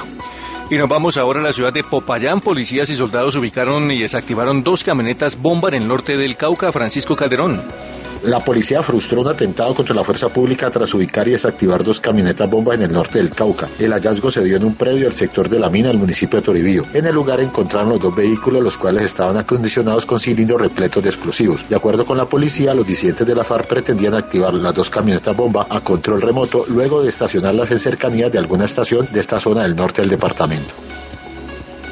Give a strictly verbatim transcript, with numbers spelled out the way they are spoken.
Y nos vamos ahora a la ciudad de Popayán. Policías y soldados ubicaron y desactivaron dos camionetas bomba en el norte del Cauca. Francisco Calderón. La policía frustró un atentado contra la fuerza pública tras ubicar y desactivar dos camionetas bombas en el norte del Cauca. El hallazgo se dio en un predio del sector de La Mina, del municipio de Toribío. En el lugar encontraron los dos vehículos, los cuales estaban acondicionados con cilindros repletos de explosivos. De acuerdo con la policía, los disidentes de la FARC pretendían activar las dos camionetas bomba a control remoto luego de estacionarlas en cercanías de alguna estación de esta zona del norte del departamento.